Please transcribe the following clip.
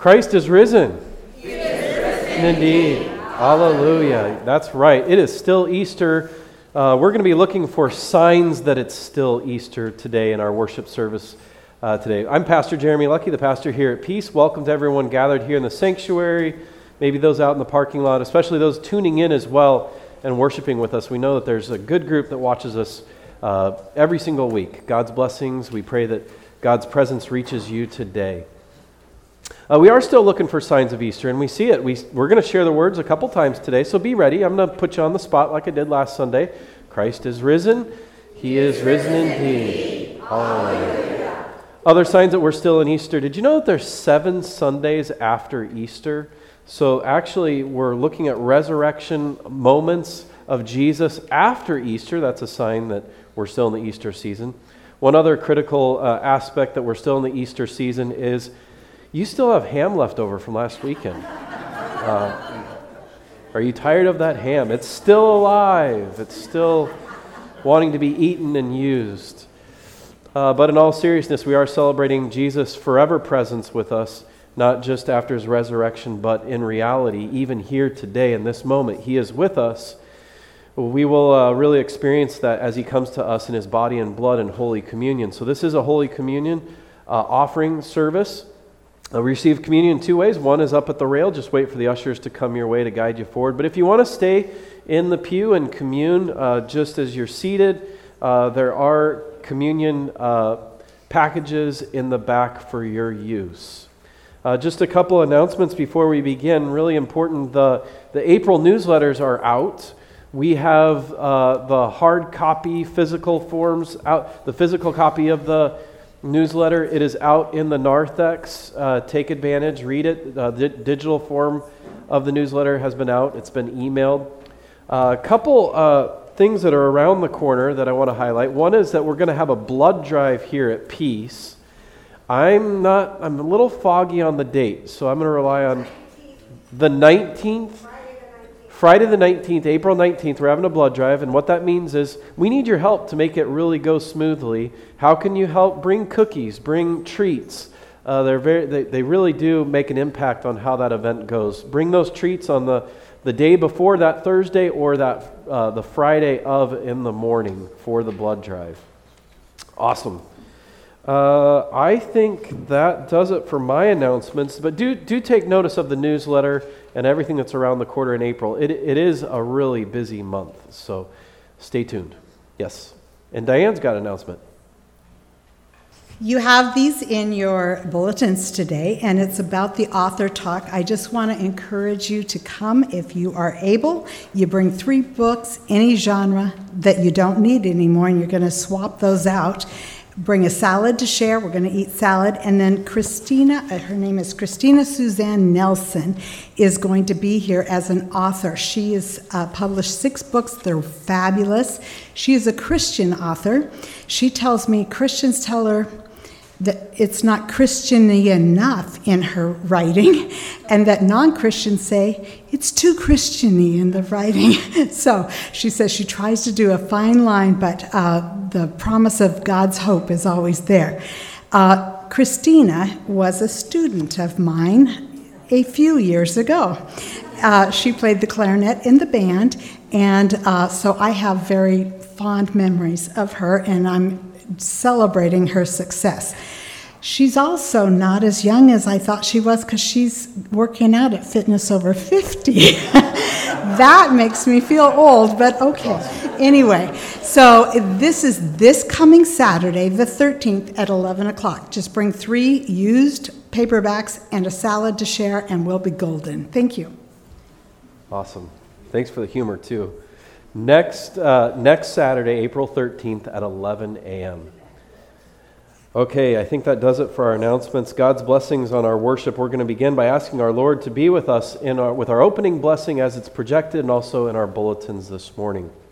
Christ is risen. He is risen indeed. Hallelujah. That's right. It is still Easter. We're going to be looking for signs that it's still Easter today in our worship service today. I'm Pastor Jeremy Lucky, the pastor here at Peace. Welcome to everyone gathered here in the sanctuary, maybe those out in the parking lot, especially those tuning in as well and worshiping with us. We know that there's a good group that watches us every single week. God's blessings. We pray that God's presence reaches you today. We are still looking for signs of Easter, and we see it. We're going to share the words a couple times today, so be ready. I'm going to put you on the spot like I did last Sunday. Christ is risen. He is risen indeed. Hallelujah. Other signs that we're still in Easter. Did you know that there's 7 Sundays after Easter? So actually, we're looking at resurrection moments of Jesus after Easter. That's a sign that we're still in the Easter season. One other critical aspect that we're still in the Easter season is you still have ham left over from last weekend. Are you tired of that ham? It's still alive. It's still wanting to be eaten and used. But in all seriousness, we are celebrating Jesus' forever presence with us, not just after his resurrection, but in reality, even here today in this moment, he is with us. We will really experience that as he comes to us in his body and blood in Holy Communion. So this is a Holy Communion offering service. We receive communion in 2 ways. One is up at the rail. Just wait for the ushers to come your way to guide you forward. But if you want to stay in the pew and commune just as you're seated, there are communion packages in the back for your use. Just a couple announcements before we begin. Really important, the April newsletters are out. We have the hard copy physical forms out, the physical copy of the newsletter. It is out in the narthex. Take advantage, read it. The digital form of the newsletter has been out. It's been emailed. A couple things that are around the corner that I want to highlight. One is that we're going to have a blood drive here at Peace. I'm a little foggy on the date, so I'm going to rely on the 19th. Friday the 19th, April 19th, we're having a blood drive, and what that means is we need your help to make it really go smoothly. How can you help? Bring cookies, bring treats. They really do make an impact on how that event goes. Bring those treats on the day before that Thursday or that the Friday of in the morning for the blood drive. Awesome. I think that does it for my announcements, but do take notice of the newsletter and everything that's around the quarter in April. It is a really busy month, so stay tuned. Yes. And Diane's got an announcement. You have these in your bulletins today, and it's about the author talk. I just want to encourage you to come if you are able. You bring 3 books, any genre that you don't need anymore, and you're going to swap those out. Bring a salad to share. We're going to eat salad. And then Christina, her name is Christina Suzanne Nelson, is going to be here as an author. She has published 6 books. They're fabulous. She is a Christian author. She tells me Christians tell her that it's not Christian-y enough in her writing, and that non-Christians say it's too Christian-y in the writing. So she says she tries to do a fine line, but the promise of God's hope is always there. Christina was a student of mine a few years ago. She played the clarinet in the band, and so I have very fond memories of her, and I'm celebrating her success. She's also not as young as I thought she was because she's working out at Fitness Over 50. That makes me feel old, but okay. Anyway, so this is this coming Saturday, the 13th at 11 o'clock. Just bring 3 used paperbacks and a salad to share, and we'll be golden. Thank you. Awesome. Thanks for the humor, too. Next Saturday, April 13th at 11 a.m. Okay, I think that does it for our announcements. God's blessings on our worship. We're going to begin by asking our Lord to be with us with our opening blessing as it's projected and also in our bulletins this morning.